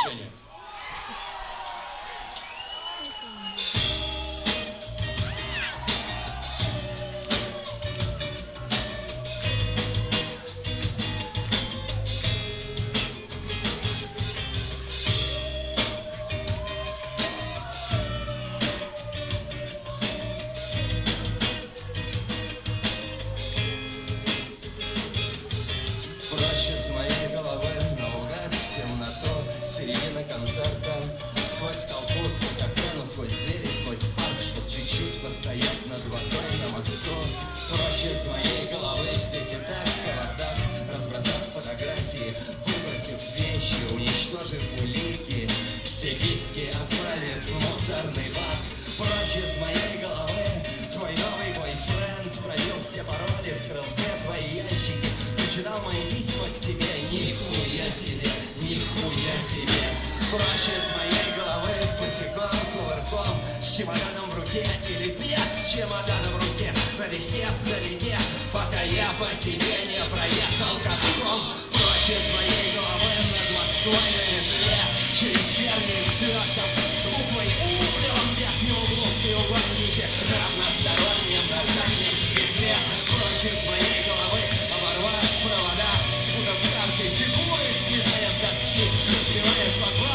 решение. Концерта. Сквозь толпу, сквозь окно, сквозь двери, сквозь парк, чтоб чуть-чуть постоять над водой на мосту. Прочь из моей головы здесь и так в городах, разбросав фотографии, выбросив вещи, уничтожив улики, все диски отправив в мусорный бак. Прочь из моей головы твой новый бойфренд пробил все пароли, вскрыл все твои ящики, прочитал мои письма к тебе. Нихуя себе, нихуя себе. Прочь из моей головы босиком, кувырком, с чемоданом в руке или без чемодана в руке, налегке, вдалеке, пока я по тебе не проехал катком. Прочь из моей головы над Москвой на метле, через тернии к звездам, с буквой У в левом верхнем углу в треугольнике, на одностороннем на заднем стекле. Прочь из моей головы, оборвав провода, спутав карты, фигуры, сметая с доски, разбиваешь вокруг